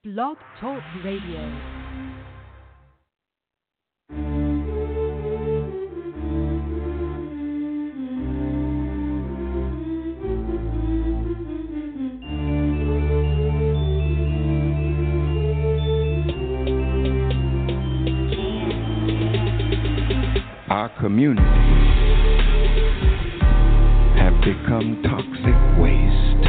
Blog Talk Radio. Our communities have become toxic waste,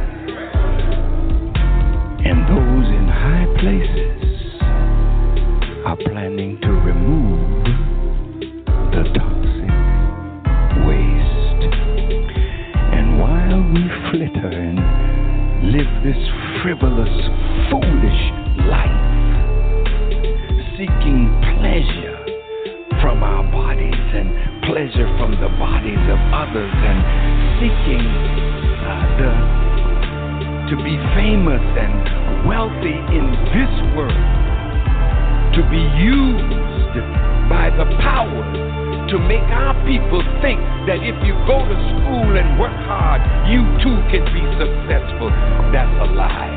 and those in high places are planning to remove the toxic waste. And while we flitter and live this frivolous, foolish life, seeking pleasure from our bodies and pleasure from the bodies of others, and seeking to be famous and wealthy in this world, to be used by the powers to make our people think that if you go to school and work hard, you too can be successful. That's a lie.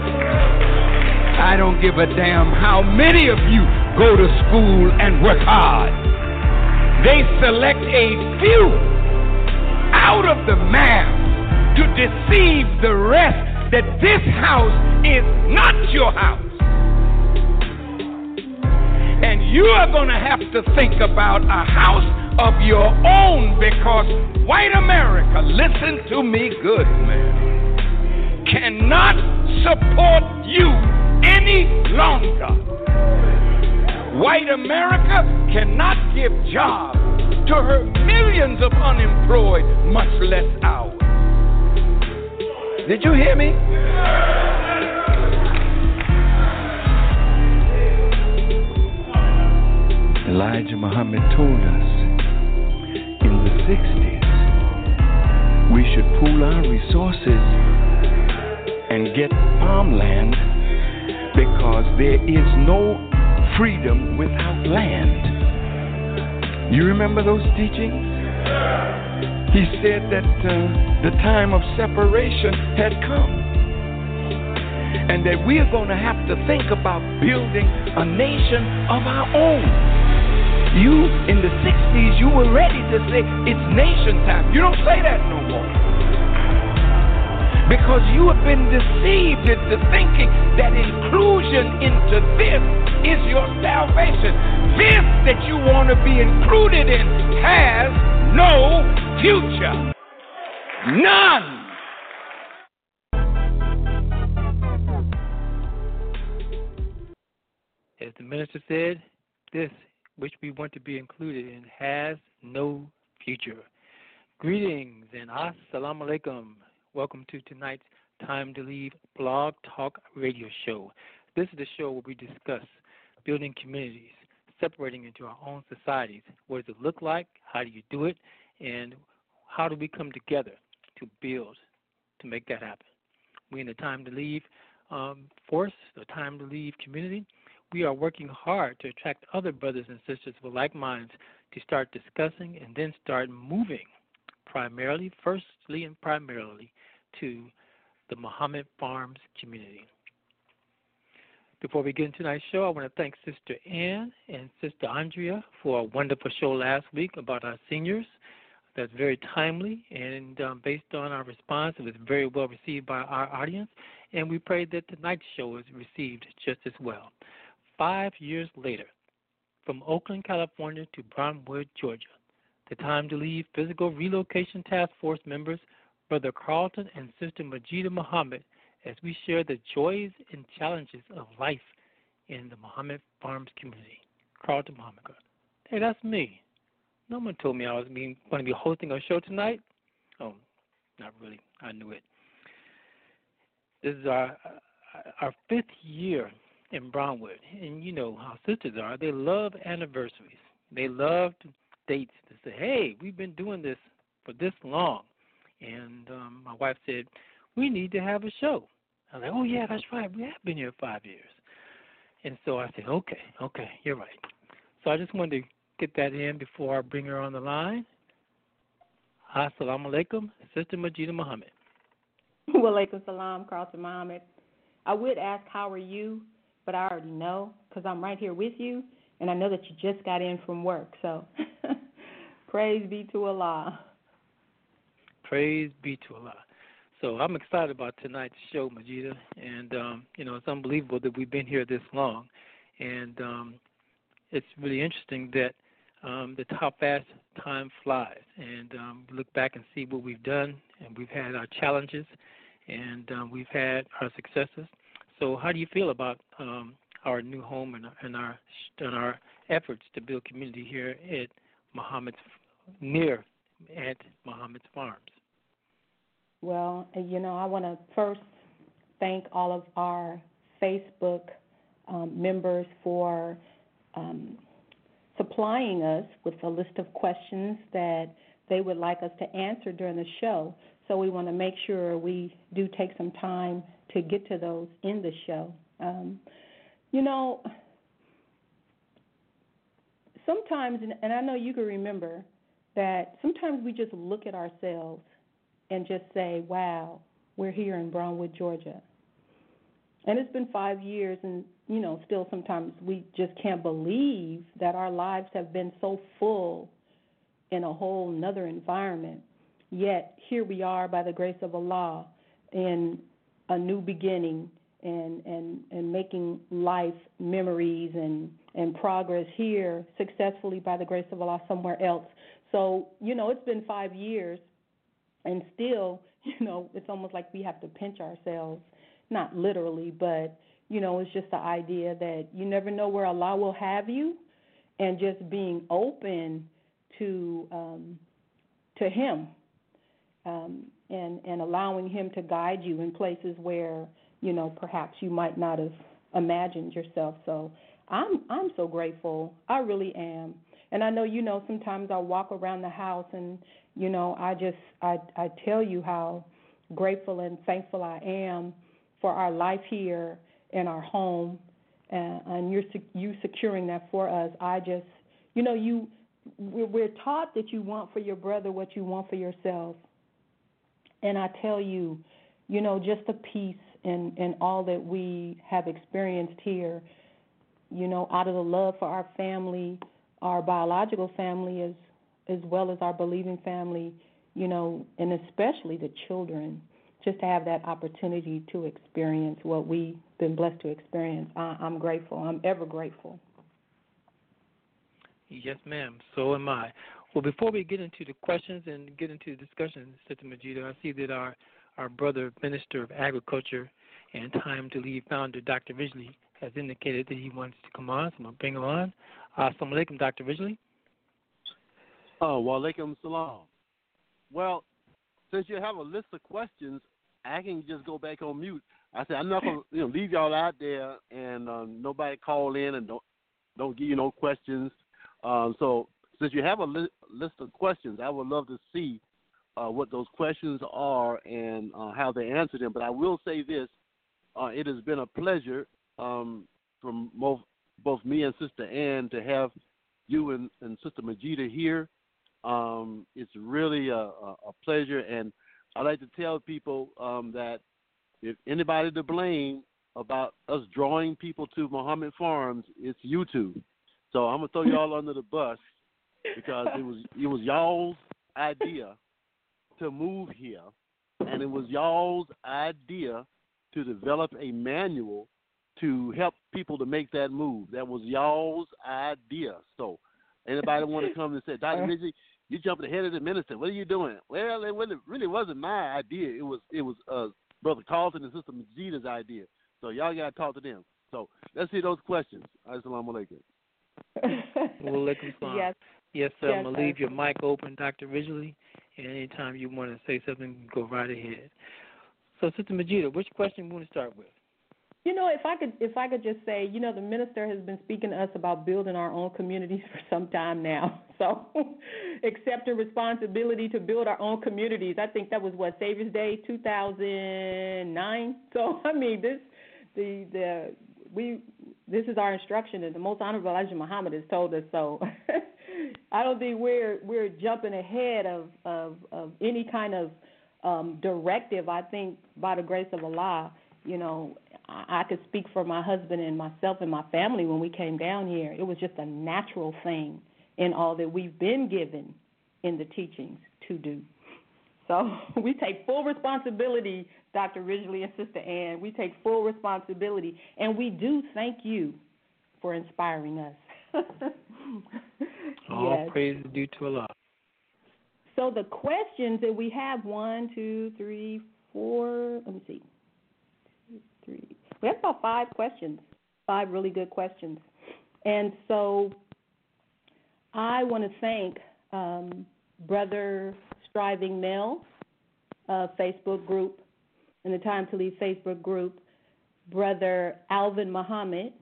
I don't give a damn how many of you go to school and work hard. They select a few out of the mass to deceive the rest that this house is not your house. And you are going to have to think about a house of your own, because white America, listen to me good, man, cannot support you any longer. White America cannot give jobs to her millions of unemployed, much less ours. Did you hear me? Elijah Muhammad told us in the 60s we should pool our resources and get farmland, because there is no freedom without land. You remember those teachings? He said that the time of separation had come, and that we are going to have to think about building a nation of our own. You, in the 60s, you were ready to say it's nation time. You don't say that no more, because you have been deceived into thinking that inclusion into this is your salvation. This that you want to be included in has no future. None. As the minister said, this which we want to be included in has no future. Greetings and assalamu alaikum. Welcome to tonight's Time to Leave Blog Talk Radio Show. This is the show where we discuss building communities, separating into our own societies. What does it look like? How do you do it? And how do we come together to build, to make that happen? We in the Time to Leave force, the Time to Leave community, we are working hard to attract other brothers and sisters with like minds to start discussing and then start moving firstly and primarily to the Muhammad Farms community. Before we get into tonight's show, I want to thank Sister Ann and Sister Andrea for a wonderful show last week about our seniors. That's very timely, and based on our response, it was very well received by our audience, and we pray that tonight's show is received just as well. 5 years later, from Oakland, California to Brownwood, Georgia, the Time to Leave Physical Relocation Task Force members, Brother Carlton and Sister Majida Muhammad, as we share the joys and challenges of life in the Muhammad Farms community. Carlton Muhammad. Hey, that's me. No one told me I was going to be hosting a show tonight. Oh, not really. I knew it. This is our 5th year in Brownwood, and you know how sisters are. They love anniversaries. They love dates to say, hey, we've been doing this for this long. And my wife said, we need to have a show. I was like, oh, yeah, that's right. We have been here 5 years. And so I said, okay, you're right. So I just wanted to get that in before I bring her on the line. Assalamu alaikum, Sister Majida Muhammad. Wa alaikum salam, Carlton Muhammad. I would ask, how are you? But I already know because I'm right here with you, and I know that you just got in from work. So praise be to Allah. Praise be to Allah. So I'm excited about tonight's show, Majida, and it's unbelievable that we've been here this long, and it's really interesting that how fast time flies, and we look back and see what we've done, and we've had our challenges, and we've had our successes. So how do you feel about our new home and our efforts to build community here at Muhammad's Farms? Well, I want to first thank all of our Facebook members for supplying us with a list of questions that they would like us to answer during the show. So we want to make sure we do take some time to get to those in the show. Sometimes, and I know you can remember, that sometimes we just look at ourselves and just say, wow, we're here in Brownwood, Georgia. And it's been 5 years, and, still sometimes we just can't believe that our lives have been so full in a whole nother environment. Yet here we are, by the grace of Allah, in a new beginning and making life memories and progress here successfully by the grace of Allah somewhere else. So, it's been 5 years, and still, it's almost like we have to pinch ourselves, not literally, but, it's just the idea that you never know where Allah will have you, and just being open to Him and allowing Him to guide you in places where, perhaps you might not have imagined yourself. So I'm so grateful. I really am. And I know, sometimes I walk around the house and, I tell you how grateful and thankful I am for our life here in our home, and you securing that for us. I just, we're taught that you want for your brother what you want for yourself. And I tell you, just the peace and all that we have experienced here, out of the love for our family, our biological family as well as our believing family, and especially the children, just to have that opportunity to experience what we've been blessed to experience. I'm grateful. I'm ever grateful. Yes, ma'am. So am I. Well, before we get into the questions and get into the discussion, Sister Majida, I see that our brother, Minister of Agriculture and Time to Lead founder, Dr. Ridgely, has indicated that he wants to come on, so I'm going to bring him on. Assalamu alaikum, Dr. Ridgely. Oh, wa alaikum salam. Well, since you have a list of questions, I can just go back on mute. I said I'm not going to leave y'all out there and nobody call in and don't give you no questions. So since you have a list of questions, I would love to see what those questions are and how they answer them. But I will say this. It has been a pleasure from both me and Sister Ann to have you and Sister Majida here. It's really a pleasure, and I like to tell people that if anybody to blame about us drawing people to Muhammad Farms, it's YouTube. So I'm gonna throw y'all under the bus because it was y'all's idea to move here, and it was y'all's idea to develop a manual to help people to make that move. That was y'all's idea. So anybody want to come and say, Dr. Ridgely, you jumping ahead of the minister. What are you doing? Well, it really wasn't my idea. It was Brother Carlton and Sister Majida's idea. So y'all got to talk to them. So let's see those questions. Assalamu alaikum. Yes, sir. I'm going to leave your mic open, Dr. Ridgely, and anytime you want to say something, go right ahead. So, Sister Majida, which question do you want to start with? If I could just say, the minister has been speaking to us about building our own communities for some time now. So, accepting responsibility to build our own communities. I think that was Savior's Day 2009. So, I mean, this is our instruction, and the Most Honorable Elijah Muhammad has told us so. I don't think we're jumping ahead of any kind of directive. I think by the grace of Allah, I could speak for my husband and myself and my family when we came down here. It was just a natural thing in all that we've been given in the teachings to do. So we take full responsibility, Dr. Ridgely and Sister Ann. We take full responsibility, and we do thank you for inspiring us. All praise is due to Allah. So the questions that we have, 1, 2, 3, 4, let me see, 2, 3. We have about 5 questions, 5 really good questions. And so I want to thank Brother Striving Mel, Facebook group, and the Time to Lead Facebook group, Brother Alvin Muhammad,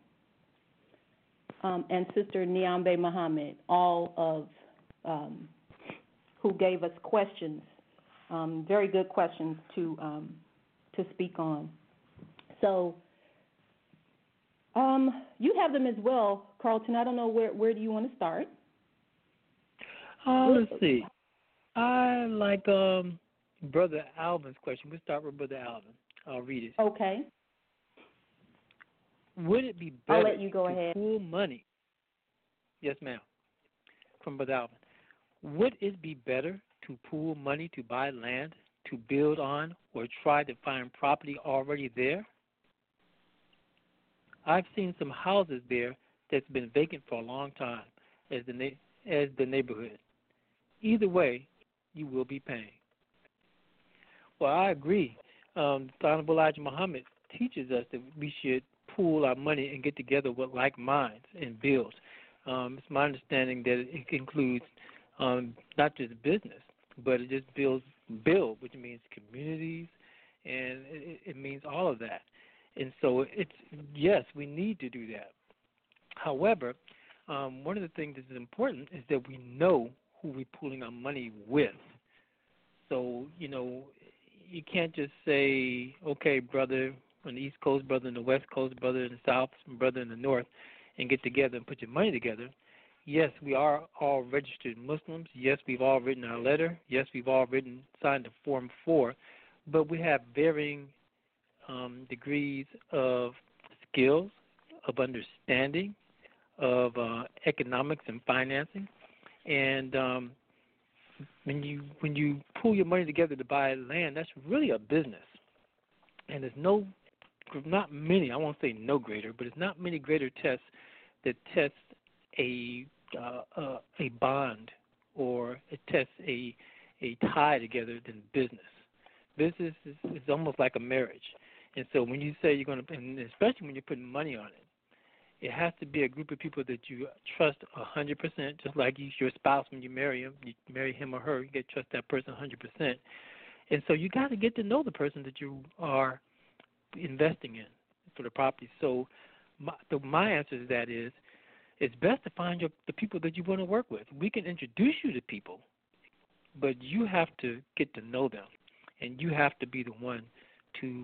and Sister Niambe Muhammad, all of who gave us questions, very good questions to speak on. So you have them as well, Carlton. I don't know where do you want to start? Let's see. I like Brother Alvin's question. We'll start with Brother Alvin. I'll read it. Okay. Would it be better I'll let you go to ahead. pool money? Yes, ma'am. From Brother Alvin. Would it be better to pool money to buy land, to build on, or try to find property already there? I've seen some houses there that's been vacant for a long time as the neighborhood. Either way, you will be paying. Well, I agree. The Honorable Elijah Muhammad teaches us that we should pool our money and get together with like minds and build. It's my understanding that it includes not just business, but it just build, which means communities, and it means all of that. And so yes, we need to do that. However, one of the things that's important is that we know who we're pooling our money with. So, you can't just say, okay, brother on the East Coast, brother on the West Coast, brother in the South, brother in the North, and get together and put your money together. Yes, we are all registered Muslims. Yes, we've all written our letter. Yes, we've all signed the Form 4. But we have varying degrees of skills, of understanding, of economics and financing. And when you pool your money together to buy land, that's really a business. And there's not many, I won't say no greater, but it's not many greater tests that test a bond or it tests a tie together than business. Business is almost like a marriage. And so when you say you're going to, and especially when you're putting money on it, it has to be a group of people that you trust 100%, just like your spouse when you marry him or her, you get to trust that person 100%. And so you got to get to know the person that you are investing in for the property. So my answer to that is, it's best to find the people that you want to work with. We can introduce you to people, but you have to get to know them, and you have to be the one to,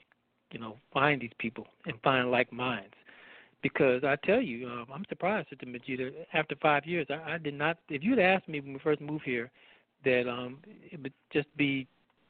find these people and find like minds. Because I tell you, I'm surprised, Sister Majida, after 5 years, I did not. If you had asked me when we first moved here, that it would just be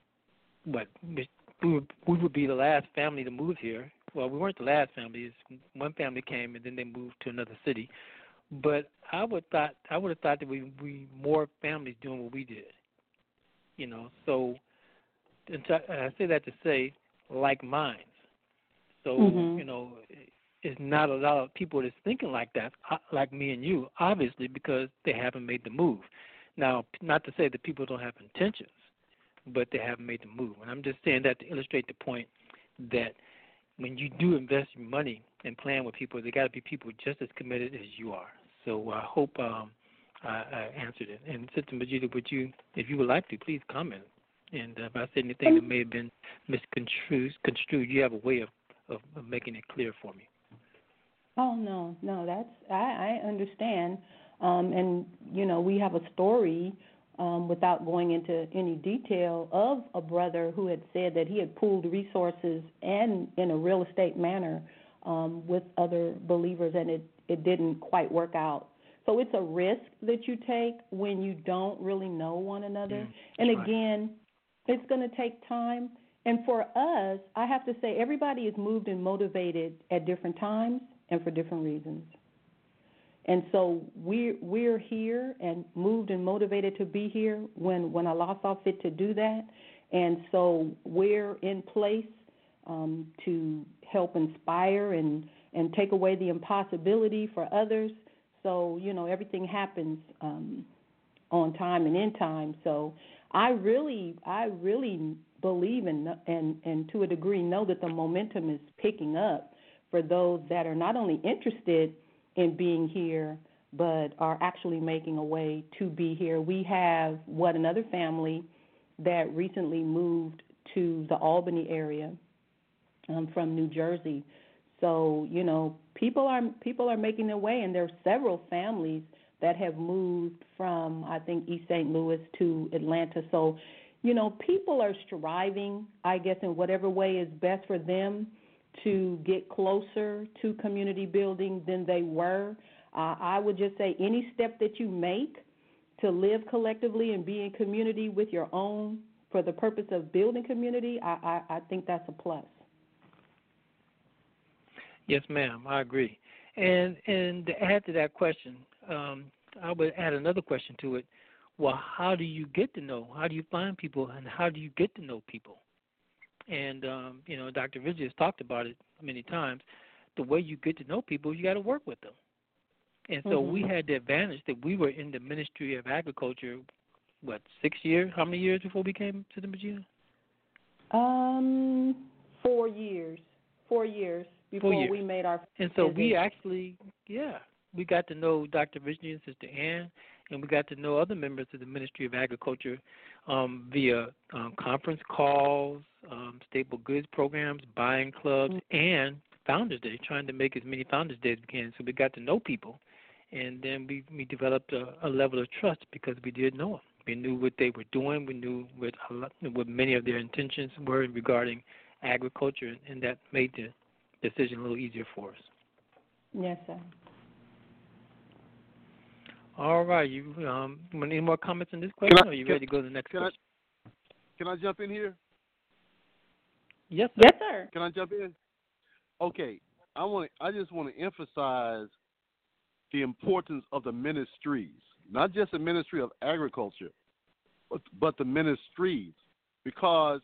we would be the last family to move here. Well, we weren't the last family. One family came and then they moved to another city. But I would have thought that we more families doing what we did. So I say that to say like minds. So it's not a lot of people that's thinking like that, like me and you, obviously, because they haven't made the move. Now, not to say that people don't have intentions, but they haven't made the move. And I'm just saying that to illustrate the point that when you do invest your money and plan with people, there got to be people just as committed as you are. So I hope I answered it. And Sister Majida, if you would like to, please comment. And if I said anything that may have been misconstrued, you have a way of making it clear for me. Oh, no, I understand. And, we have a story, without going into any detail, of a brother who had said that he had pooled resources and in a real estate manner with other believers, and it didn't quite work out. So it's a risk that you take when you don't really know one another. And again, it's going to take time, And for us, I have to say everybody is moved and motivated at different times and for different reasons. And so we're here and moved and motivated to be here when Allah saw fit to do that. And so we're in place to help inspire and take away the impossibility for others. So, everything happens on time and in time. So I really believe and to a degree know that the momentum is picking up for those that are not only interested in being here, but are actually making a way to be here. We have another family that recently moved to the Albany area from New Jersey. So, people are making their way, and there are several families that have moved from, I think, East St. Louis to Atlanta. So, people are striving, I guess, in whatever way is best for them to get closer to community building than they were. I would just say any step that you make to live collectively and be in community with your own for the purpose of building community, I think that's a plus. Yes, ma'am, I agree. And to add to that question, I would add another question to it. Well, how do you get to know? How do you find people, and how do you get to know people? And, Dr. Ridgely has talked about it many times. The way you get to know people, you got to work with them. And so we had the advantage that we were in the Ministry of Agriculture, 6 years? How many years before we came to the Regina? 4 years. 4 years before we made our And so visit. we actually, we got to know Dr. Ridgely and Sister Ann, and we got to know other members of the Ministry of Agriculture via conference calls, staple goods programs, buying clubs, and Founders Day, trying to make as many Founders Days as we can. So we got to know people, and then we developed a level of trust because we did know them. We knew what they were doing. We knew what many of their intentions were regarding agriculture, and that made the decision a little easier for us. Yes, sir. All right. You any more comments on this question, or are you ready to go to the next question? Can I jump in here? Yes, sir. Yes, sir. Can I jump in? Okay. I just want to emphasize the importance of the ministries, not just the Ministry of Agriculture, but the ministries, because,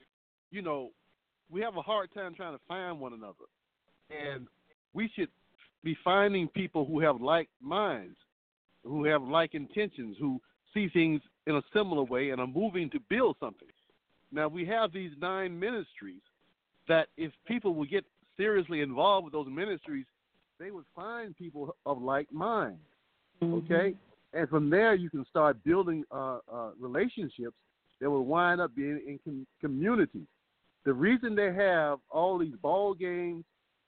we have a hard time trying to find one another. And we should be finding people who have like minds, who have like intentions, who see things in a similar way and are moving to build something. Now, we have these 9 ministries that if people would get seriously involved with those ministries, they would find people of like mind, okay? And from there, you can start building relationships that will wind up being in communities. The reason they have all these ball games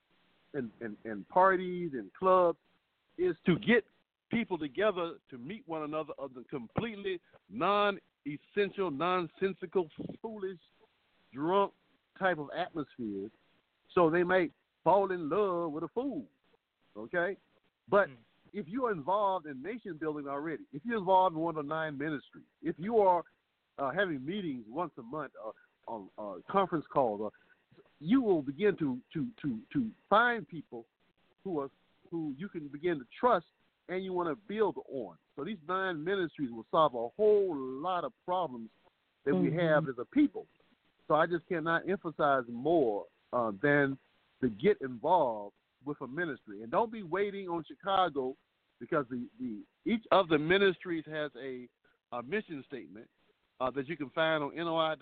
and parties and clubs is to get people together to meet one another of the completely non-essential, nonsensical, foolish, drunk type of atmospheres, so they might fall in love with a fool, okay? But if you're involved in nation building already, if you're involved in one of the 9 ministries, if you are having meetings once a month on conference calls, you will begin to find people who you can begin to trust and you want to build on. So these 9 ministries will solve a whole lot of problems that we have as a people. So I just cannot emphasize more than to get involved with a ministry. And don't be waiting on Chicago, because each of the ministries has a mission statement that you can find on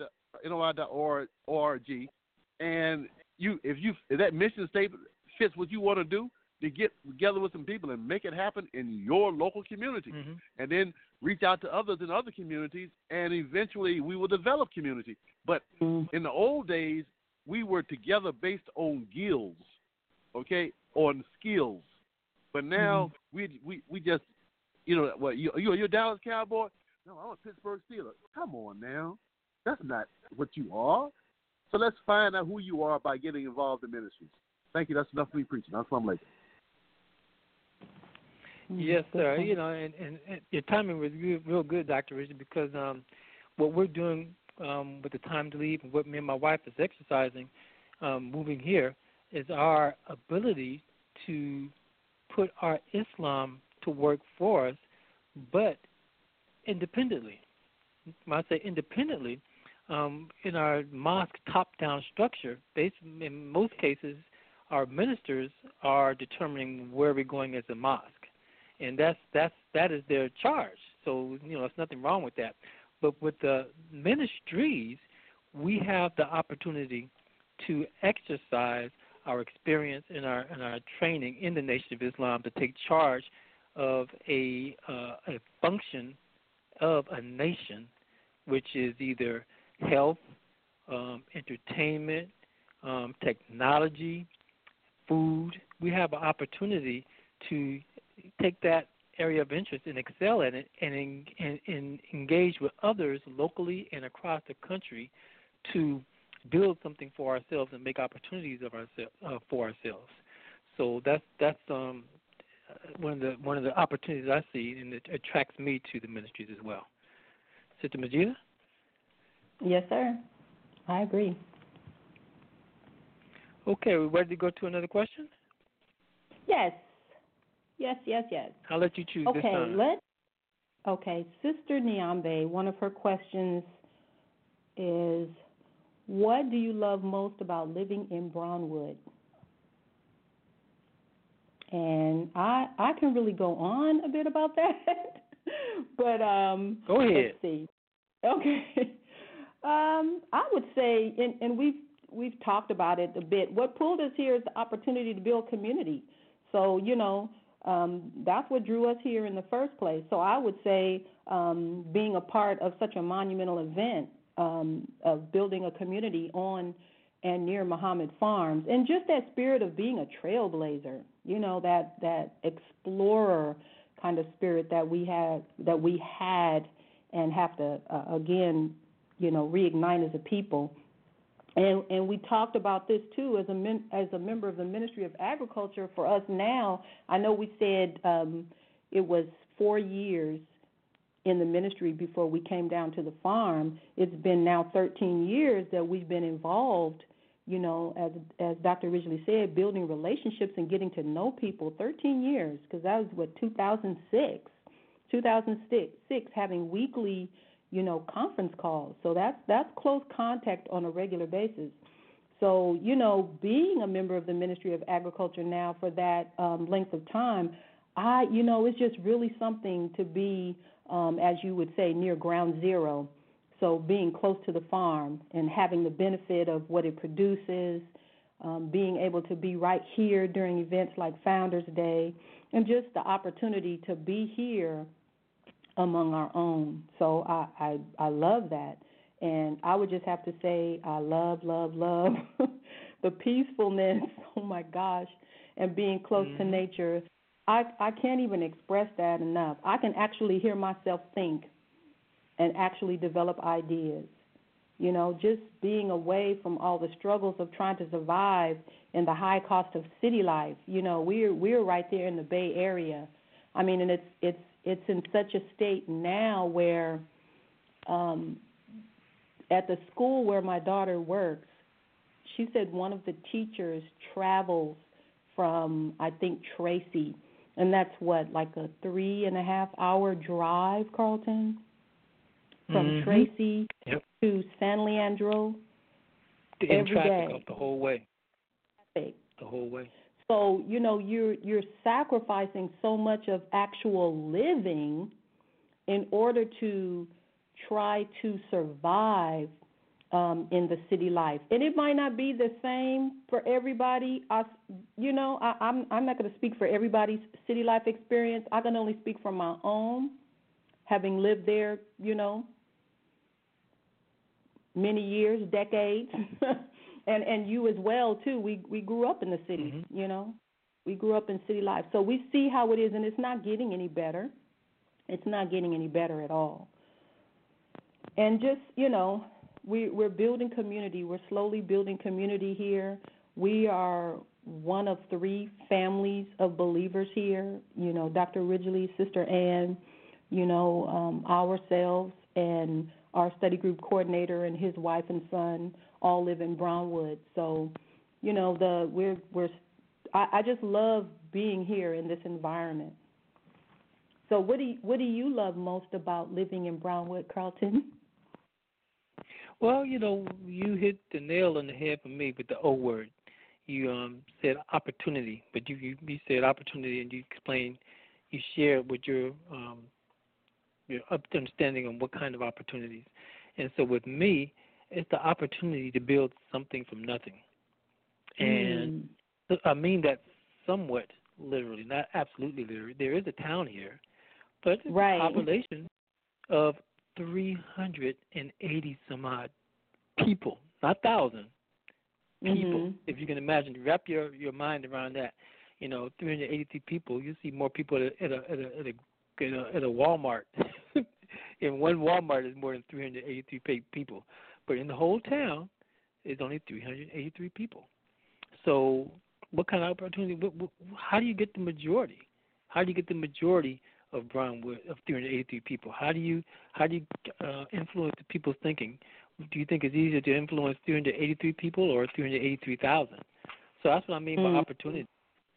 NOI.org. And if that mission statement fits what you want to do, to get together with some people and make it happen in your local community, and then reach out to others in other communities, and eventually we will develop community. But in the old days, we were together based on guilds, okay, on skills. But now we just, you're a Dallas Cowboy? No, I'm a Pittsburgh Steeler. Come on now. That's not what you are. So let's find out who you are by getting involved in ministries. Thank you. That's enough for me preaching. Assalamu alaikum. Yes, sir. And your timing was real good, Dr. Richard, because what we're doing with the time to leave and what me and my wife is exercising, moving here, is our ability to put our Islam to work for us, but independently. When I say independently, in our mosque top-down structure, in most cases, our ministers are determining where we're going as a mosque, and that is their charge. So there's nothing wrong with that. But with the ministries, we have the opportunity to exercise our experience and our training in the Nation of Islam to take charge of a function of a nation, which is either health, entertainment, technology, food. We have an opportunity to take that area of interest and excel at it and engage with others locally and across the country to build something for ourselves and make opportunities for ourselves. So that's one of the opportunities I see, and it attracts me to the ministries as well. Sister Majida? Yes, sir. I agree. Okay, are we ready to go to another question? Yes. I'll let you choose this time. Okay, Sister Nyambe, one of her questions is, what do you love most about living in Brownwood? And I can really go on a bit about that, but go ahead. Let's see. Okay, I would say, and we've talked about it a bit. What pulled us here is the opportunity to build community. So that's what drew us here in the first place. So I would say being a part of such a monumental event of building a community on and near Muhammad Farms, and just that spirit of being a trailblazer, that explorer kind of spirit that we had and have to again, reignite as a people. And we talked about this too as a member of the Ministry of Agriculture. For us now, I know we said it was 4 years in the ministry before we came down to the farm. It's been now 13 years that we've been involved, as Dr. Ridgely said, building relationships and getting to know people. 13 years, because that was 2006, having weekly conference calls. So that's close contact on a regular basis. So, being a member of the Ministry of Agriculture now for that length of time, it's just really something to be, as you would say, near ground zero. So being close to the farm and having the benefit of what it produces, being able to be right here during events like Founders Day, and just the opportunity to be here among our own. So I love that. And I would just have to say I love the peacefulness, oh my gosh, and being close to nature. I can't even express that enough. I can actually hear myself think and actually develop ideas. Just being away from all the struggles of trying to survive in the high cost of city life. We're right there in the Bay Area. I mean, and it's in such a state now where at the school where my daughter works, she said one of the teachers travels from, I think, Tracy, and that's like a 3.5-hour drive, Carlton, from Tracy to San Leandro every day. The whole way. The whole way. So, you're sacrificing so much of actual living in order to try to survive in the city life. And it might not be the same for everybody. I'm not going to speak for everybody's city life experience. I can only speak from my own, having lived there, many years, decades. And you as well, too. We grew up in the city, We grew up in city life. So we see how it is, and it's not getting any better. It's not getting any better at all. And just, we're building community. We're slowly building community here. We are one of 3 families of believers here. Dr. Ridgely, Sister Ann, ourselves, and our study group coordinator and his wife and son all live in Brownwood. So, you know, I just love being here in this environment. So what do you love most about living in Brownwood, Carlton? Well, you know, you hit the nail on the head for me with the O word. You said opportunity, but you said opportunity, and you explained, you shared with your understanding on what kind of opportunities. And so with me, it's the opportunity to build something from nothing. And I mean that somewhat literally, not absolutely literally. There is a town here, but it's a population of 380 some odd people, not thousand people. If you can imagine, wrap your mind around that. You know, 383 people. You see more people at a Walmart. In one Walmart is more than 383 people, but in the whole town, it's only 383 people. So, what kind of opportunity? How do you get the majority? How do you get the majority of Brownwood of 383 people? How do you influence the people's thinking? Do you think it's easier to influence 383 people or 383,000? So that's what I mean by opportunity.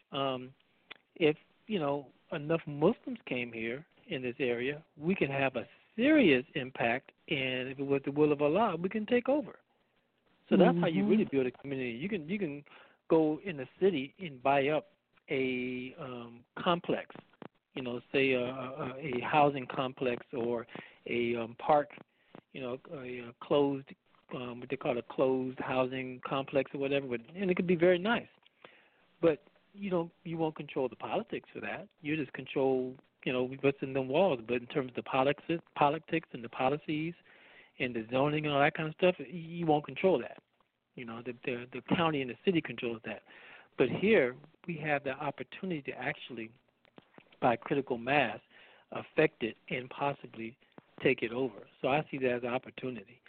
If you know enough Muslims came here in this area, we can have a serious impact, and if it was the will of Allah, we can take over. So that's how you really build a community. You can go in the city and buy up a complex, you know, say a housing complex or a park, you know, a closed, what they call a closed housing complex or whatever, and it could be very nice. But you won't control the politics for that. You just control, you know, what's in the walls. But in terms of the politics and the policies and the zoning and all that kind of stuff, you won't control that. You know, the county and the city controls that. But here we have the opportunity to actually, by critical mass, affect it and possibly take it over. So I see that as an opportunity.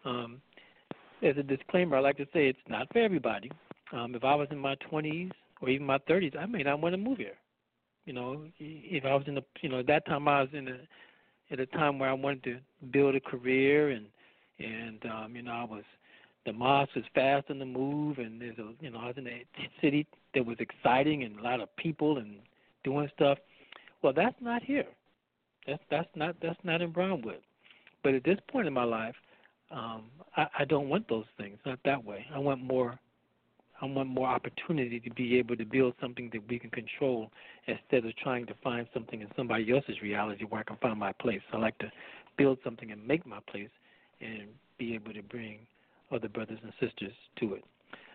As a disclaimer, I like to say it's not for everybody. If I was in my 20s or even my 30s, I may not want to move here. You know, if I was in at that time I was at a time where I wanted to build a career and you know, the mosque was fast on the move, and I was in a city that was exciting and a lot of people and doing stuff. Well, that's not here. That's not in Brownwood. But at this point in my life, I don't want those things. Not that way. I want more opportunity to be able to build something that we can control instead of trying to find something in somebody else's reality where I can find my place. I like to build something and make my place and be able to bring other brothers and sisters to it.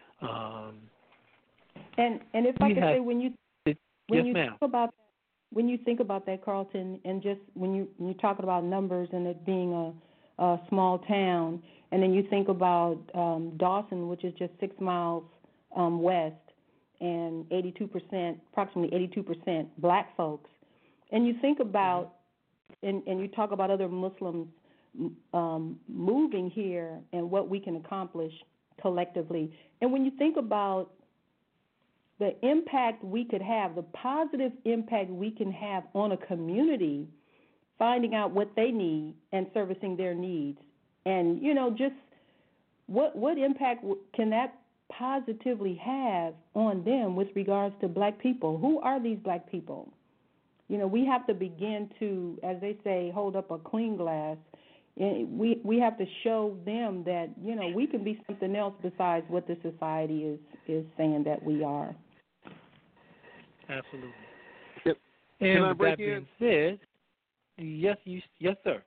And if I could say, when you think about that, Carlton, and just when you're talking about numbers and it being a small town, and then you think about Dawson, which is just 6 miles west, and approximately 82% black folks, and you think about, and you talk about other Muslims moving here and what we can accomplish collectively, and when you think about the impact we could have, the positive impact we can have on a community, finding out what they need and servicing their needs, and you know, just what impact can that positively have on them with regards to black people? Who are these black people? You know, we have to begin to, as they say, hold up a clean glass. We have to show them that, you know, we can be something else besides what the society is saying that we are. Absolutely. Yep. And with that being said, yes, sir.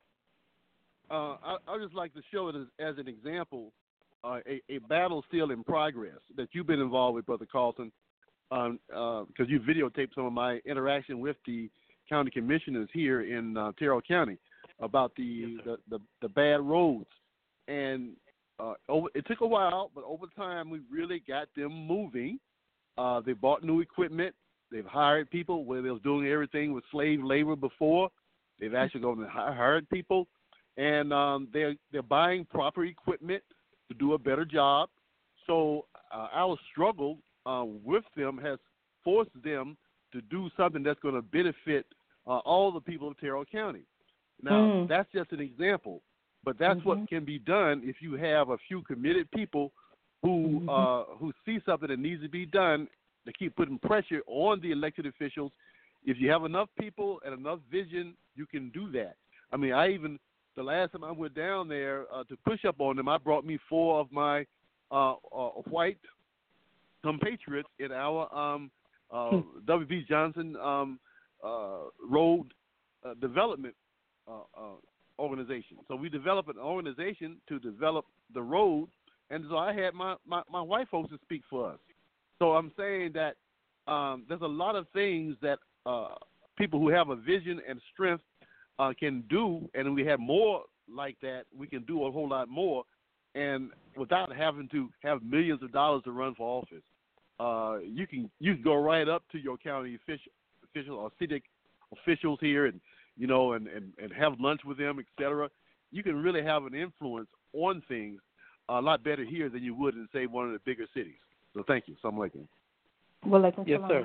I'd just like to show it as an example, a battle still in progress that you've been involved with, Brother Carlton, because you videotaped some of my interaction with the county commissioners here in Terrell County about the bad roads. And it took a while, but over time we really got them moving. They bought new equipment. They've hired people where they was doing everything with slave labor before. They've actually gone and hired people, and they're buying proper equipment to do a better job. So our struggle with them has forced them to do something that's going to benefit all the people of Terrell County. Now, that's just an example. But that's what can be done if you have a few committed people who see something that needs to be done. They keep putting pressure on the elected officials. If you have enough people and enough vision, you can do that. I mean, the last time I went down there to push up on them, I brought me 4 of my white compatriots in our W.B. Johnson Road Development organization. So we developed an organization to develop the road, and so I had my white folks to speak for us. So I'm saying that there's a lot of things that people who have a vision and strength can do, and we have more like that. We can do a whole lot more, and without having to have millions of dollars to run for office. You can go right up to your county official or city officials here, and and have lunch with them, etc. You can really have an influence on things a lot better here than you would in, say, one of the bigger cities. So thank you. Assalamu alaikum. Yes, sir.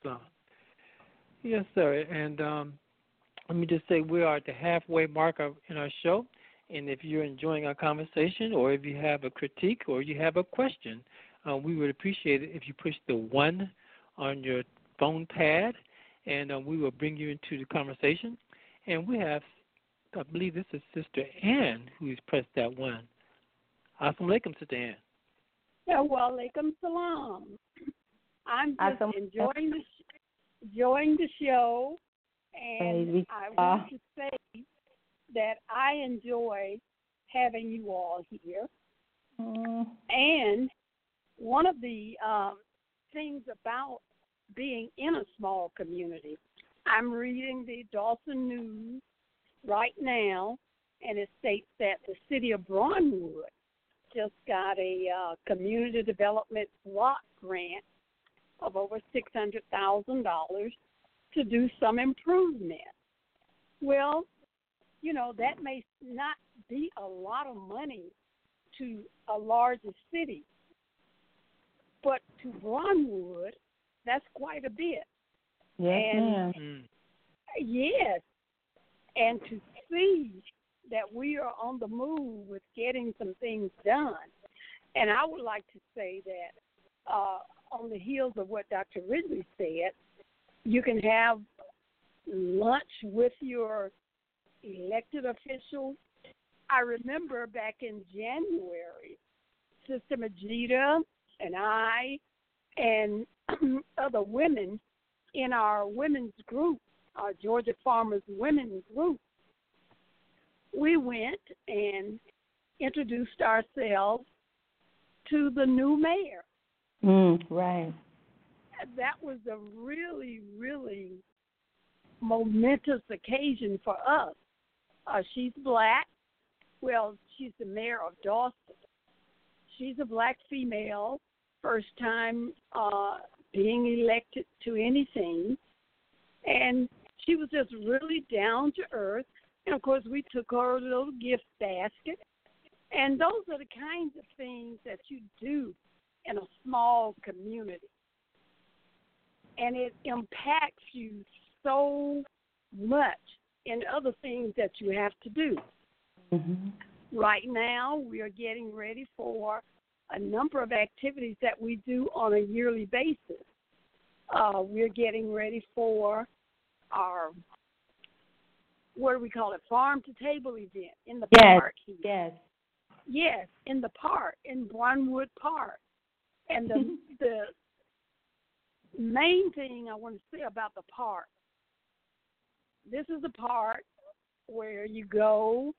Yes, sir. And let me just say we are at the halfway mark in our show. And if you're enjoying our conversation, or if you have a critique or you have a question, we would appreciate it if you push the 1 on your phone pad, and we will bring you into the conversation. And we have, I believe this is Sister Ann who's pressed that 1. Assalamu alaikum, Sister Ann. Yeah, wa alaikum salam. I'm just enjoying the show, and I want to say that I enjoy having you all here. And one of the things about being in a small community, I'm reading the Dawson News right now, and it states that the city of Brownwood just got a community development block grant of over $600,000 to do some improvement. Well, that may not be a lot of money to a larger city, but to Brownwood, that's quite a bit. Yes, ma'am. Yes, and to see that we are on the move with getting some things done. And I would like to say that on the heels of what Dr. Ridley said, you can have lunch with your elected officials. I remember back in January, Sister Majida and I and other women in our women's group, our Georgia Farmers Women's Group, we went and introduced ourselves to the new mayor. Right. That was a really, really momentous occasion for us. She's black. Well, she's the mayor of Dawson. She's a black female, first time being elected to anything. And she was just really down to earth. And, of course, we took her a little gift basket. And those are the kinds of things that you do in a small community. And it impacts you so much in other things that you have to do. Right now, we are getting ready for a number of activities that we do on a yearly basis. We're getting ready for our, what do we call it, farm-to-table event in the park. Yes, in the park, in Brownwood Park. And the main thing I want to say about the park, this is a park where you go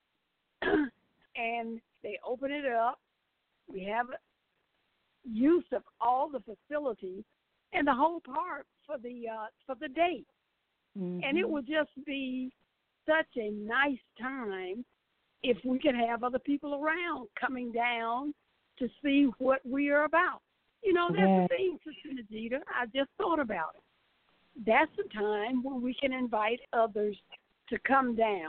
and they open it up. We have use of all the facilities and the whole park for the day. And it will just be such a nice time if we could have other people around coming down to see what we are about. That's the thing, Sister Najita. I just thought about it. That's the time when we can invite others to come down.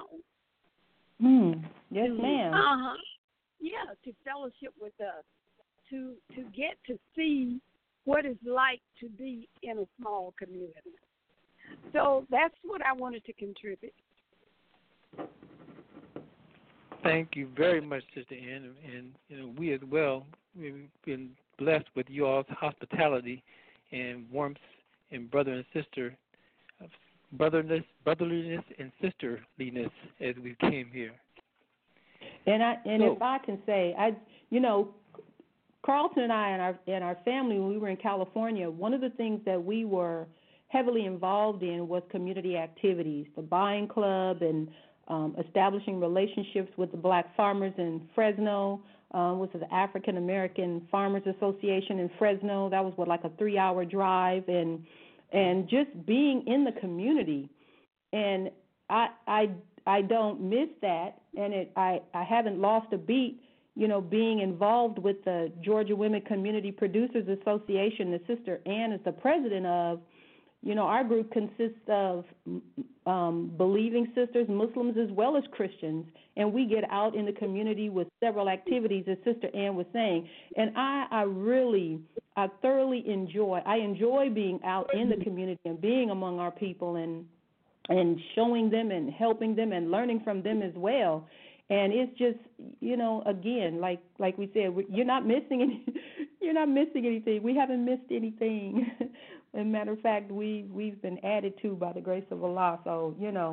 Yes, ma'am. Yeah, to fellowship with us, to get to see what it's like to be in a small community. So that's what I wanted to contribute. Thank you very much, Sister Ann, and we as well. We've been blessed with you all's hospitality and warmth and brotherliness and sisterliness as we came here. And if I can say, Carlton and I and our family, when we were in California, one of the things that we were heavily involved in was community activities, the buying club and establishing relationships with the black farmers in Fresno, which is the African American Farmers Association in Fresno. That was like a 3-hour drive, and just being in the community. And I don't miss that, and I haven't lost a beat, being involved with the Georgia Women Community Producers Association that Sister Ann is the president of. Our group consists of believing sisters, Muslims as well as Christians, and we get out in the community with several activities, as Sister Ann was saying. And I thoroughly enjoy being out in the community and being among our people and showing them and helping them and learning from them as well. And it's just, again, like we said, you're not missing anything. We haven't missed anything. As a matter of fact, we've been added to by the grace of Allah. So,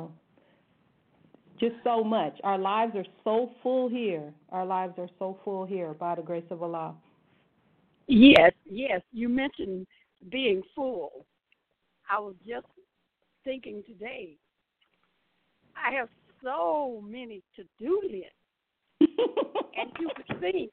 just so much. Our lives are so full here. By the grace of Allah. Yes. You mentioned being full. I was just thinking today, I have so many to-do lists. And you would think,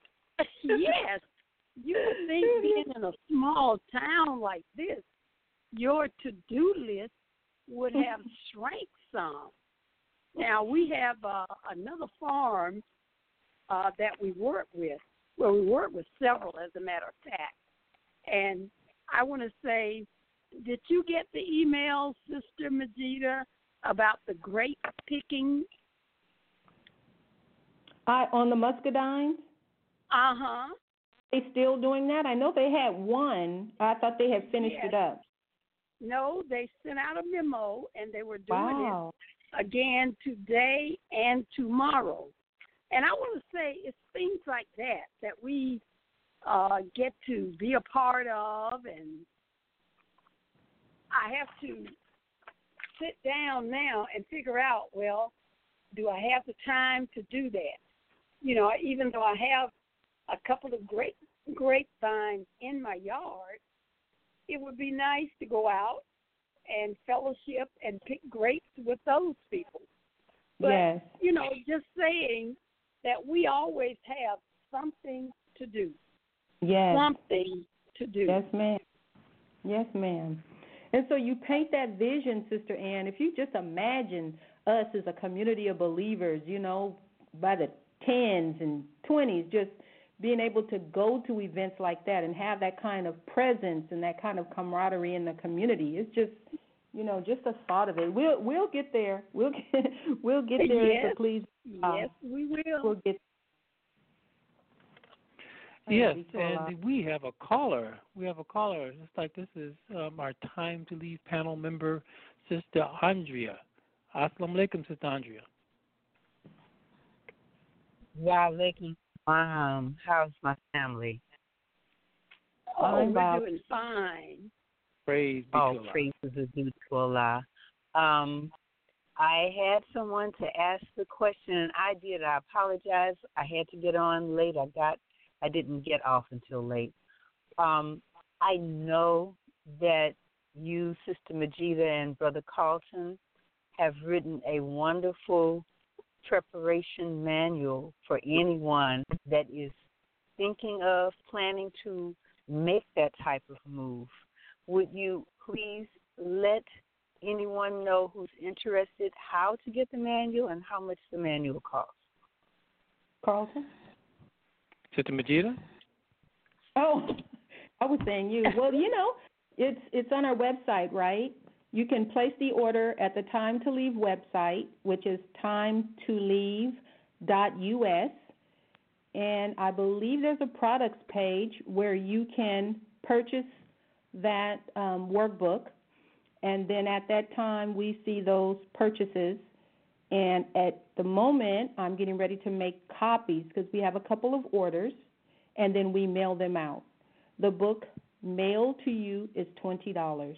being in a small town like this, your to-do list would have shrank some. Now, we have another farm that we work with. Well, we work with several, as a matter of fact. And I want to say, did you get the email, Sister Majida, about the grape picking? On the muscadines? Uh-huh. They still doing that? I know they had one. I thought they had finished it up. No, they sent out a memo, and they were doing it again today and tomorrow. And I want to say it's things like that we get to be a part of, and I have to sit down now and figure out, well, do I have the time to do that? Even though I have a couple of grapevines in my yard, it would be nice to go out and fellowship and pick grapes with those people. But, just saying that we always have something to do. Yes. Something to do. Yes, ma'am. Yes, ma'am. And so you paint that vision, Sister Ann. If you just imagine us as a community of believers, by the 10s and 20s, just being able to go to events like that and have that kind of presence and that kind of camaraderie in the community, it's just, just the thought of it. We'll get there. We'll get there. Yes. So please. Yes, we will. We'll get. Yes, and we have a caller. It's like this is our Time to Leave panel member, Sister Andrea. Assalamu alaikum, Sister Andrea. Wa alaikum salam. How's my family? We're doing fine. Praise be to Allah. Praises are due to Allah. I had someone to ask the question, and I did. I apologize. I had to get on late. I didn't get off until late. I know that you, Sister Majida, and Brother Carlton have written a wonderful preparation manual for anyone that is thinking of planning to make that type of move. Would you please let anyone know who's interested how to get the manual and how much the manual costs? Carlton? Sister Majida? Oh, I was saying you. Well, it's on our website, right? You can place the order at the Time to Leave website, which is timetoleave.us. And I believe there's a products page where you can purchase that workbook. And then at that time, we see those purchases. And at the moment, I'm getting ready to make copies because we have a couple of orders, and then we mail them out. The book mailed to you is $20.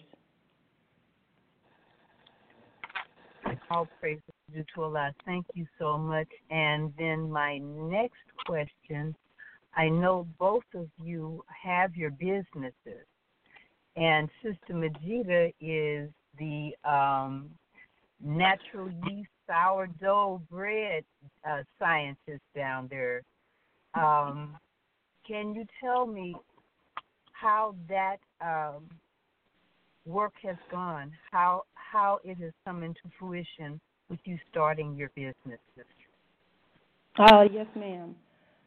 All praise is due to Allah. Thank you so much. And then my next question, I know both of you have your businesses, and Sister Majida is the natural yeast sourdough bread scientist down there. Can you tell me how that work has gone, how it has come into fruition with you starting your business, sister? Yes, ma'am.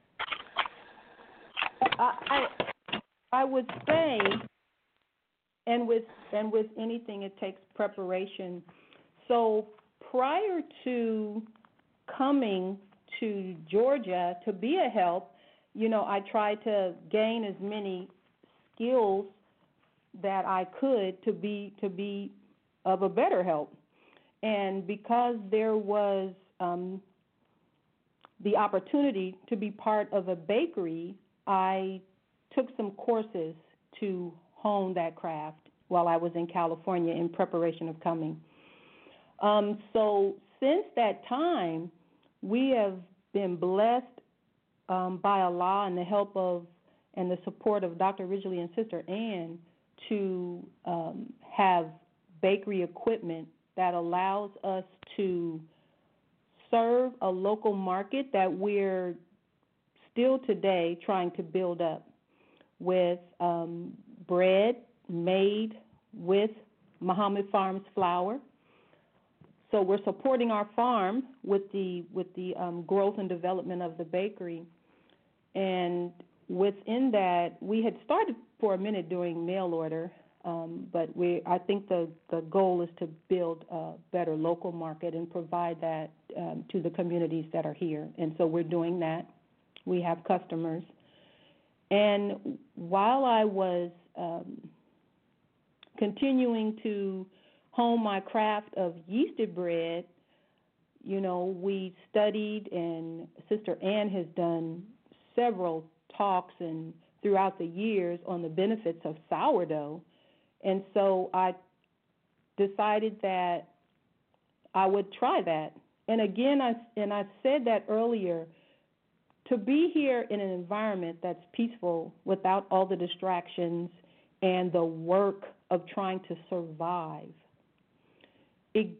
I would say, and with anything, it takes preparation. So prior to coming to Georgia to be a help, I tried to gain as many skills that I could to be of a better help. And because there was the opportunity to be part of a bakery, I took some courses to hone that craft while I was in California in preparation of coming. So since that time, we have been blessed by Allah and the help of and the support of Dr. Ridgely and Sister Ann to have bakery equipment that allows us to serve a local market that we're still today trying to build up with bread made with Muhammad Farms flour. So we're supporting our farm with the growth and development of the bakery. And within that, we had started for a minute doing mail order, but I think the goal is to build a better local market and provide that to the communities that are here. And so we're doing that. We have customers. And while I was continuing to hone my craft of yeasted bread, we studied, and Sister Ann has done several talks and throughout the years on the benefits of sourdough. And so I decided that I would try that. And again, I said that earlier, to be here in an environment that's peaceful without all the distractions and the work of trying to survive, it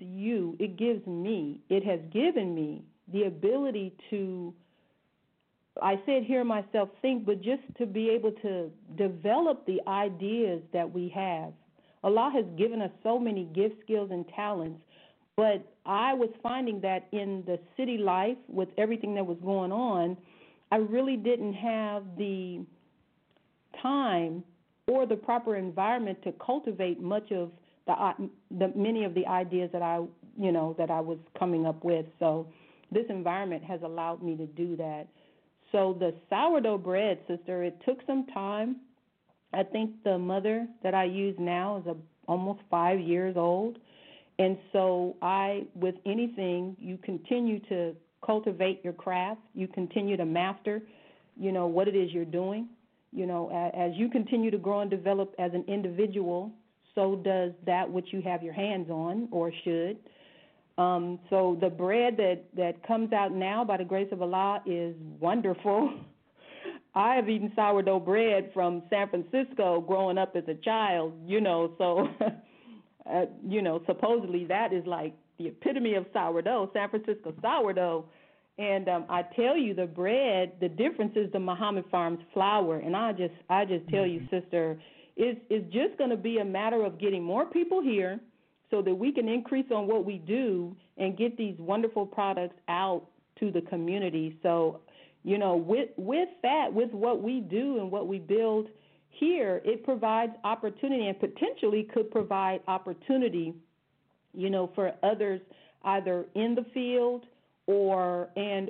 has given me the ability to, I said hear myself think, but just to be able to develop the ideas that we have. Allah has given us so many gifts, skills, and talents, but I was finding that in the city life, with everything that was going on, I really didn't have the time or the proper environment to cultivate much of the many of the ideas that I was coming up with. So this environment has allowed me to do that. So the sourdough bread, sister, it took some time. I think the mother that I use now is almost 5 years old. And so with anything, you continue to cultivate your craft. You continue to master, what it is you're doing. As you continue to grow and develop as an individual, so does that which you have your hands on, or should. So the bread that comes out now, by the grace of Allah, is wonderful. I have eaten sourdough bread from San Francisco growing up as a child, so, supposedly that is like the epitome of sourdough, San Francisco sourdough. And I tell you, the bread, the difference is the Muhammad Farms flour. And I just tell you, sister, it's just going to be a matter of getting more people here so that we can increase on what we do and get these wonderful products out to the community. So, with that, with what we do and what we build here, it provides opportunity and potentially could provide opportunity, for others either in the field or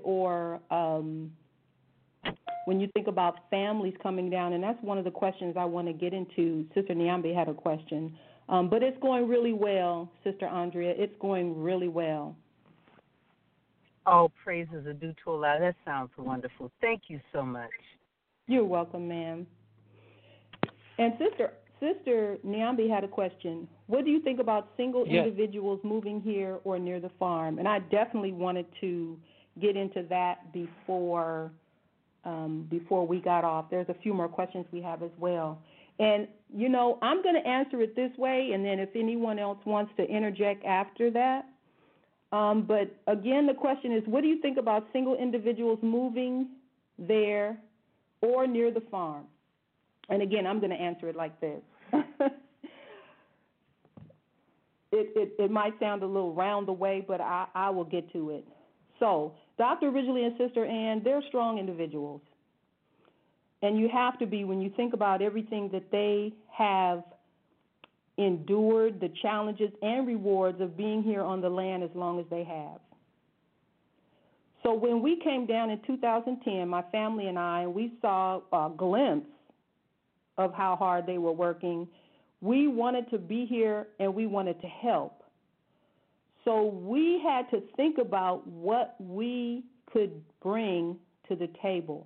when you think about families coming down. And that's one of the questions I want to get into. Sister Nyambe had a question. But it's going really well, Sister Andrea. It's going really well. All praises are due to Allah. That sounds wonderful. Thank you so much. You're welcome, ma'am. And Sister Nyambi had a question. What do you think about single individuals moving here or near the farm? And I definitely wanted to get into that before we got off. There's a few more questions we have as well. And, you know, I'm going to answer it this way, and then if anyone else wants to interject after that. But, again, the question is, what do you think about single individuals moving there or near the farm? And, again, I'm going to answer it like this. It might sound a little round the way, but I will get to it. So Dr. Ridgely and Sister Ann, they're strong individuals. And you have to be when you think about everything that they have endured, the challenges and rewards of being here on the land as long as they have. So when we came down in 2010, my family and I, we saw a glimpse of how hard they were working. We wanted to be here and we wanted to help. So we had to think about what we could bring to the table.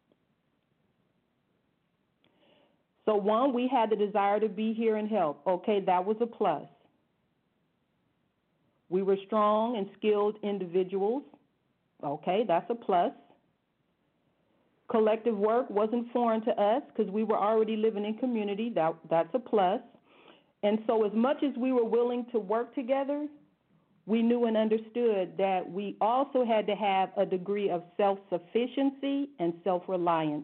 So one, we had the desire to be here and help. Okay, that was a plus. We were strong and skilled individuals. Okay, that's a plus. Collective work wasn't foreign to us because we were already living in community. That's a plus. And so as much as we were willing to work together, we knew and understood that we also had to have a degree of self-sufficiency and self-reliance.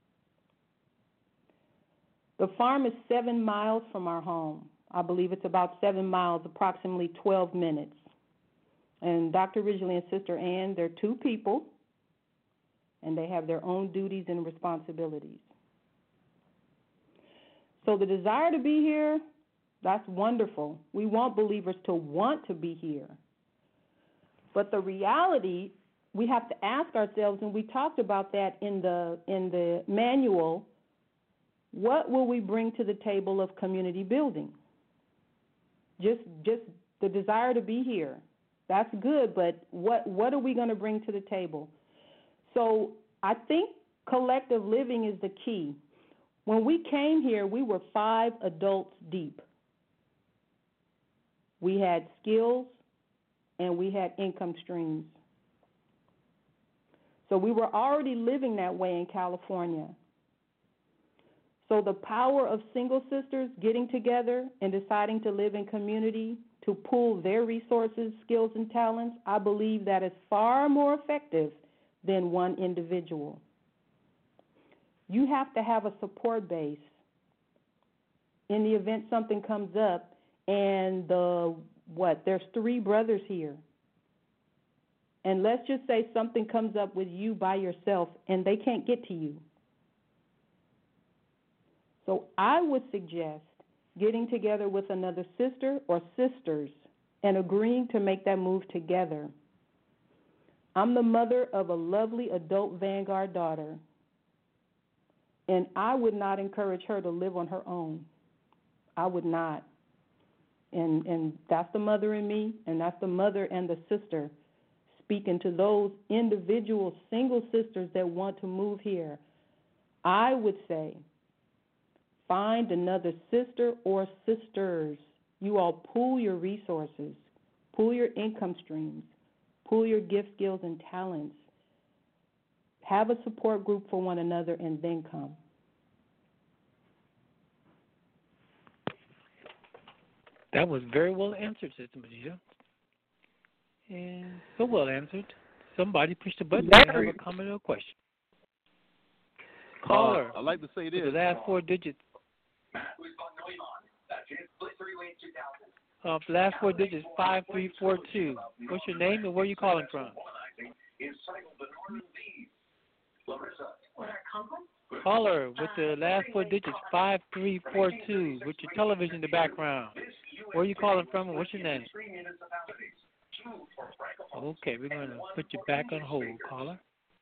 The farm is 7 miles from our home. I believe it's about 7 miles, approximately 12 minutes. And Dr. Ridgely and Sister Ann, they're two people, and they have their own duties and responsibilities. So the desire to be here, that's wonderful. We want believers to want to be here. But the reality, we have to ask ourselves, and we talked about that in the manual, what will we bring to the table of community building? Just the desire to be here. That's good, but what are we going to bring to the table? So I think collective living is the key. When we came here, we were 5 adults deep. We had skills and we had income streams. So we were already living that way in California. So the power of single sisters getting together and deciding to live in community to pool their resources, skills, and talents, I believe that is far more effective than one individual. You have to have a support base in the event something comes up and there's 3 brothers here. And let's just say something comes up with you by yourself and they can't get to you. So I would suggest getting together with another sister or sisters and agreeing to make that move together. I'm the mother of a lovely adult Vanguard daughter, and I would not encourage her to live on her own. I would not. And that's the mother in me, and that's the mother and the sister speaking to those individual single sisters that want to move here. I would say, find another sister or sisters. You all pool your resources, pool your income streams, pool your gift, skills, and talents. Have a support group for one another and then come. That was very well answered, Sister Medina. And so well answered. Somebody pushed the button and have a comment or a question. Caller. I'd like to say this. The last 4 digits. Last 4 digits, 5342. What's your name and where are you calling from? Caller with the last 4 digits, 5342, with your television in the background. Where are you calling from and what's your name? Okay, we're going to put you back on hold, caller.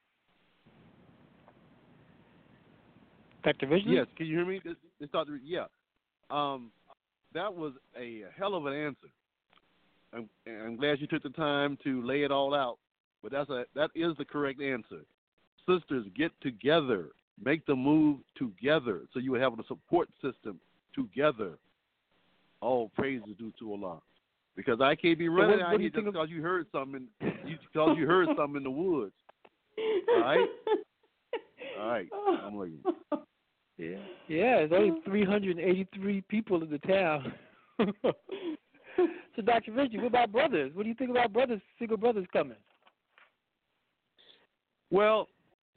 Dr. Ridgely? Yes, can you hear me? Yeah. That was a hell of an answer. I'm glad you took the time to lay it all out but that is the correct answer. Sisters, get together. Make the move together so you will have a support system together. All praise is due to Allah. Because I can't be running out here just because you heard something in the woods. All right? All right. I'm looking. Yeah. Yeah, there's only 383 people in the town. So, Dr. Richard, what about brothers? What do you think about brothers, single brothers coming? Well,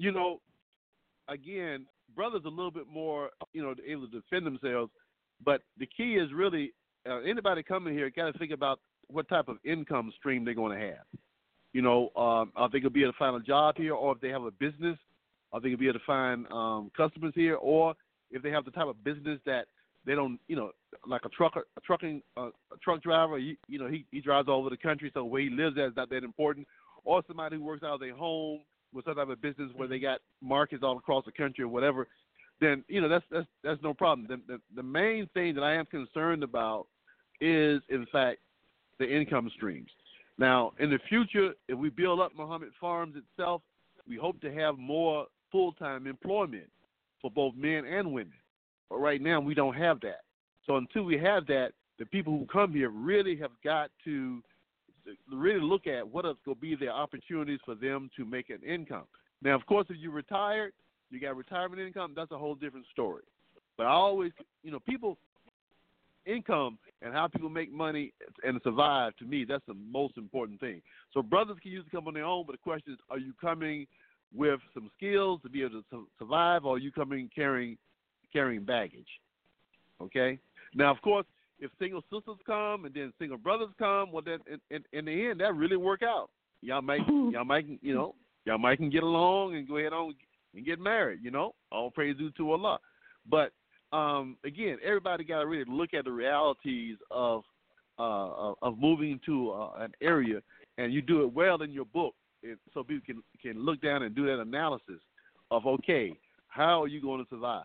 again, brothers a little bit more, able to defend themselves. But the key is really anybody coming here got to think about what type of income stream they're going to have. Are they going to be able to find a job here, or if they have a business, are they going to be able to find customers here, or if they have the type of business that they don't, like a truck driver, he drives all over the country, so where he lives at is not that important, or somebody who works out of their home with some type of business where they got markets all across the country or whatever, then that's no problem. The main thing that I am concerned about is, in fact, the income streams. Now, in the future, if we build up Muhammad Farms itself, we hope to have more full-time employment for both men and women. But right now, we don't have that. So until we have that, the people who come here really have got to really look at what is going to be the opportunities for them to make an income. Now, of course, if you're retired, you got retirement income, that's a whole different story. But I always, people, income and how people make money and survive, to me, that's the most important thing. So brothers can usually come on their own, but the question is, are you coming with some skills to be able to survive, or are you coming carrying baggage? Okay? Now, of course, if single sisters come and then single brothers come, well, then in the end, that really work out. Y'all might can get along and go ahead on and get married. All praise due to Allah. But again, everybody got to really look at the realities of moving to an area, and you do it well in your book, so people can look down and do that analysis of, okay, how are you going to survive?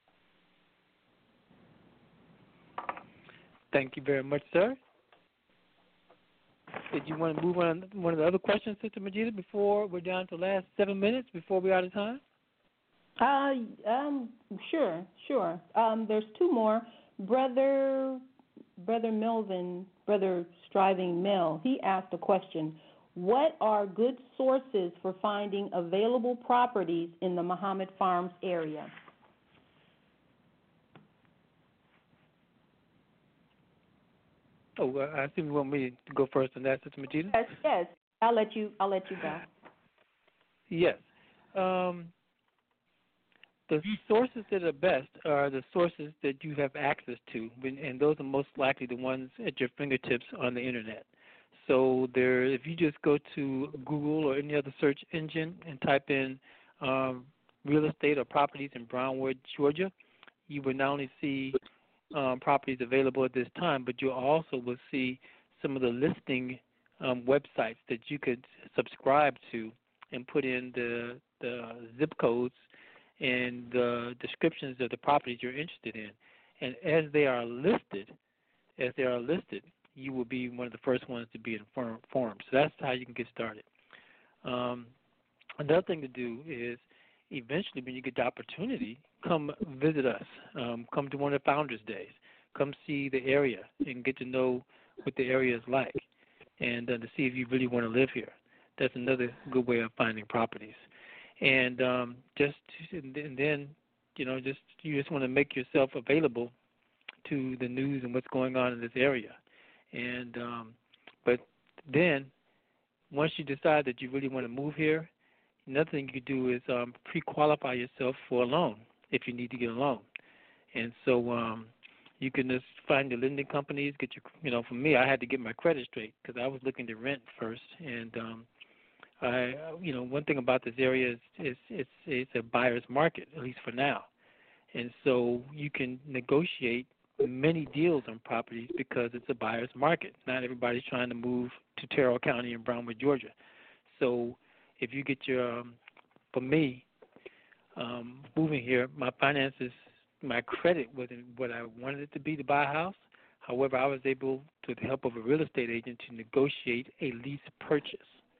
Thank you very much, sir. Did you want to move on one of the other questions, Sister Majida, before we're down to the last 7 minutes before we're out of time? Sure. There's two more. Brother Melvin, Brother Striving Mel, he asked a question. What are good sources for finding available properties in the Muhammad Farms area? Oh, I assume you want me to go first on that, Sister Majida? Yes. I'll let you go. Yes. The sources that are best are the sources that you have access to, and those are most likely the ones at your fingertips on the Internet. So if you just go to Google or any other search engine and type in real estate or properties in Brownwood, Georgia, you will not only see properties available at this time, but you also will see some of the listing websites that you could subscribe to and put in the zip codes and the descriptions of the properties you're interested in. And as they are listed, you will be one of the first ones to be informed. So that's how you can get started. Another thing to do is eventually when you get the opportunity, come visit us. Come to one of the Founders Days. Come see the area and get to know what the area is like and to see if you really want to live here. That's another good way of finding properties. And then you just want to make yourself available to the news and what's going on in this area. And but then once you decide that you really want to move here, another thing you can do is pre-qualify yourself for a loan if you need to get a loan. And so you can just find your lending companies, get your, for me, I had to get my credit straight because I was looking to rent first. And one thing about this area is it's a buyer's market, at least for now. And so you can negotiate many deals on properties because it's a buyer's market. Not everybody's trying to move to Terrell County in Brownwood, Georgia. So if you get for me, moving here, my finances, my credit wasn't what I wanted it to be to buy a house. However, I was able, with the help of a real estate agent, to negotiate a lease purchase.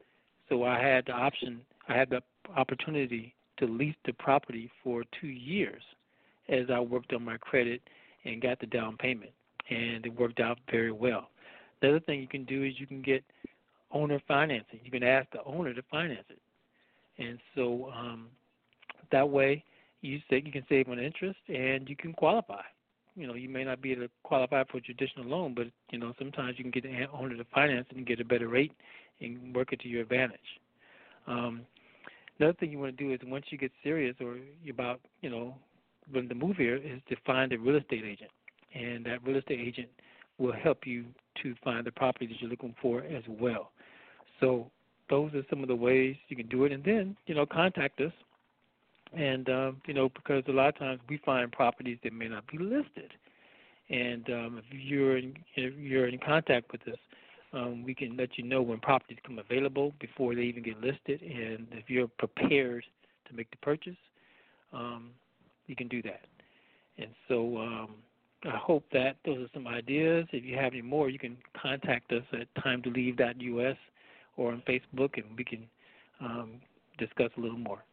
So I had the opportunity to lease the property for 2 years as I worked on my credit and got the down payment, and it worked out very well. The other thing you can do is you can get owner financing. You can ask the owner to finance it, and so that way you can save on interest and you can qualify. You may not be able to qualify for a traditional loan, but sometimes you can get the owner to finance it and get a better rate and work it to your advantage. Another thing you want to do is once you get serious or about when to move here is to find a real estate agent, and that real estate agent will help you to find the property that you're looking for as well. So those are some of the ways you can do it, and then contact us. And because a lot of times we find properties that may not be listed, and if you're in contact with us, we can let you know when properties come available before they even get listed, and if you're prepared to make the purchase, you can do that. And so I hope that those are some ideas. If you have any more, you can contact us at timetolive.us or on Facebook, and we can discuss a little more.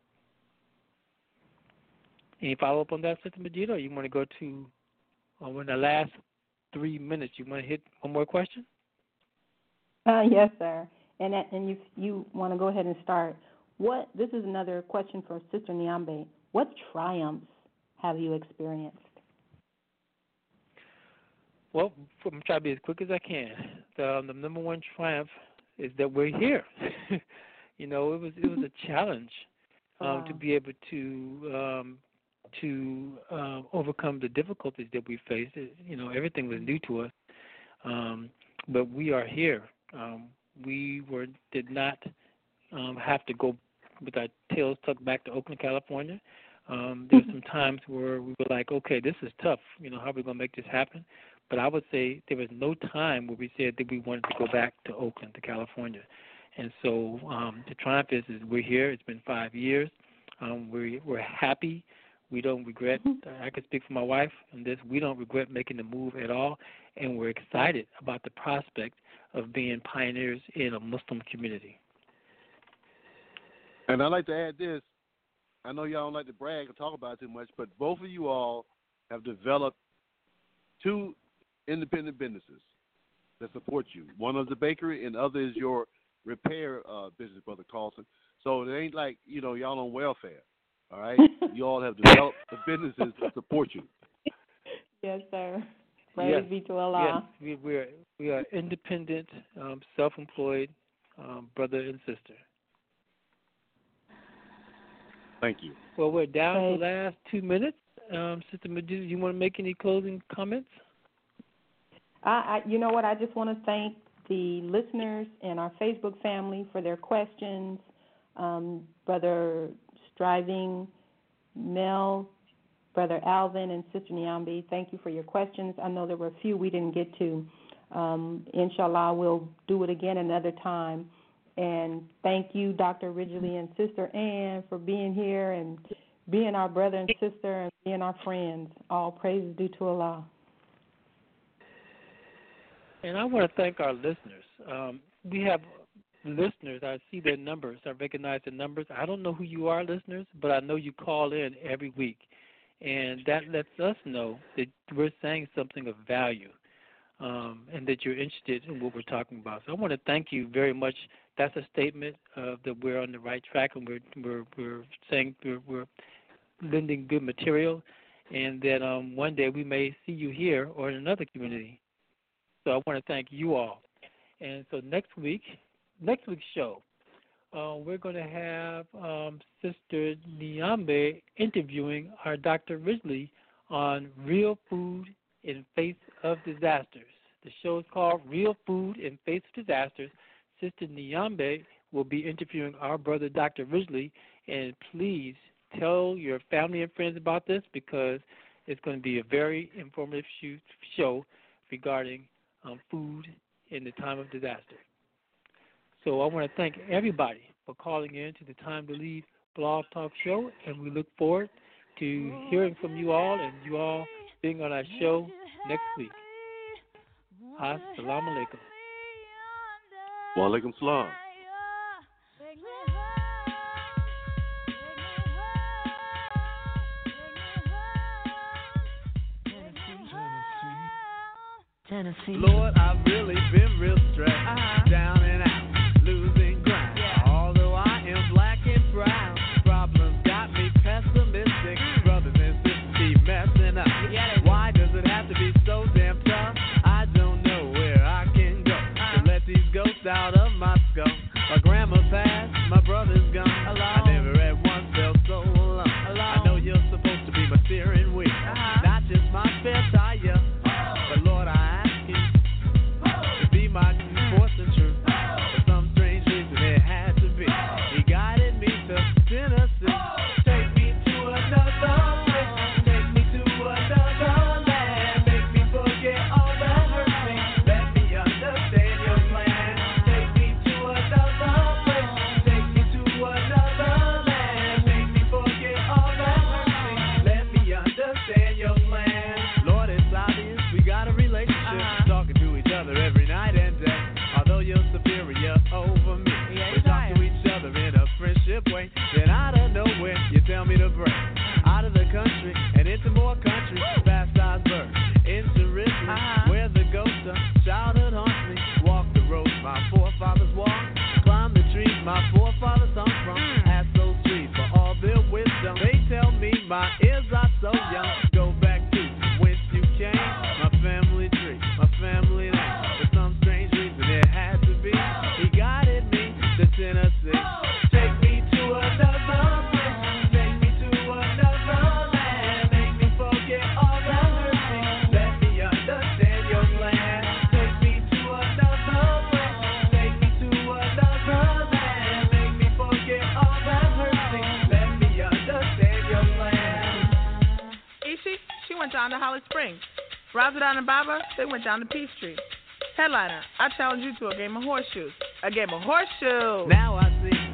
Any follow-up on that, Sister Majida, or you want to go to, in the last 3 minutes, you want to hit one more question? Yes, sir. And you want to go ahead and start. This is another question for Sister Nyambe. What triumphs have you experienced? Well, I'm trying to be as quick as I can. The number one triumph is that we're here. It was a challenge to be able to overcome the difficulties that we faced. Everything was new to us, but we are here. We did not have to go with our tails tucked back to Oakland, California. There were some times where we were like, okay, this is tough. How are we going to make this happen? But I would say there was no time where we said that we wanted to go back to Oakland, to California. And so the triumph is we're here. It's been 5 years. We're happy. We don't regret. I can speak for my wife on this. We don't regret making the move at all, and we're excited about the prospect of being pioneers in a Muslim community. And I'd like to add this. I know y'all don't like to brag or talk about it too much, but both of you all have developed 2 independent businesses that support you. One is the bakery, and the other is your repair business, Brother Carlson. So it ain't like, y'all on welfare, all right? You all have developed the businesses that support you. Yes, sir. Praise be to Allah. Yes, we are independent, self-employed brother and sister. Thank you. Well, we're down to the last 2 minutes. Sister Majida, you want to make any closing comments? You know what? I just want to thank the listeners and our Facebook family for their questions. Brother Striving, Mel, Brother Alvin, and Sister Nyambe, thank you for your questions. I know there were a few we didn't get to. Inshallah, we'll do it again another time. And thank you, Dr. Ridgely and Sister Ann, for being here and being our brother and sister and being our friends. All praise is due to Allah. And I want to thank our listeners. We have listeners. I see their numbers. I recognize the numbers. I don't know who you are, listeners, but I know you call in every week. And that lets us know that we're saying something of value and that you're interested in what we're talking about. So I want to thank you very much. That's a statement that we're on the right track, and we're saying we're lending good material, and that one day we may see you here or in another community. So I want to thank you all. And so next week's show, we're going to have Sister Nyambe interviewing our Dr. Ridgely on real food in face of disasters. The show is called Real Food in Face of Disasters. Sister Nyambe will be interviewing our brother Dr. Ridgely, and please tell your family and friends about this because it's going to be a very informative show regarding food in the time of disaster. So I want to thank everybody for calling in to the Time to Leave Blog Talk Show, and we look forward to hearing from you all and you all being on our show next week. Assalamu alaikum. Wa alaikum salam. Tennessee. Lord, I've really been real stressed, down and out, losing ground. Yeah. Although I am black and brown, problems got me pessimistic. Brothers and sisters keep messing up. Why does it have to be so damn tough? I don't know where I can go to let these ghosts out of my skull. My grandma passed, my brother's gone. I never at once felt so alone. I know you're supposed to be my steering wheel, not just my spare tire. But Lord, I ask you to be my force and truth. For some strange reason it had to be. He guided me to Tennessee. Take me to another place. Take me to another land. Make me forget all that hurt me. Let me understand your plan. Take me to another place. Take me to another land. Make me forget all that hurt me. Let me understand your plan. Lord, it's obvious we got a relationship. Talking to each other every night and day. Although you're superior over me, we talk to each other in a friendship way. Then out of nowhere, you tell me to break out of the country and into more country. Past Osborne, into Ripley, where the ghost of childhood haunts me. Walk the roads my forefathers walked, climb the trees my forefathers hung from. Ask those trees for all their wisdom. They tell me my ears are so young. Go back to whence you came, my family tree, my family name. For some strange reason it had to be. He guided me to Tennessee. Take me to another place. Take me to another land. Make me forget all that hurt me. Let me understand your plan. Take me to another place. Take me to another land. Make me forget all that hurt me. Let me understand your plan. Ishi, she went down to Holly Springs. Razadon and Baba, they went down to Peachtree. Headliner, I challenge you to a game of horseshoes. A game of horseshoes. Now I see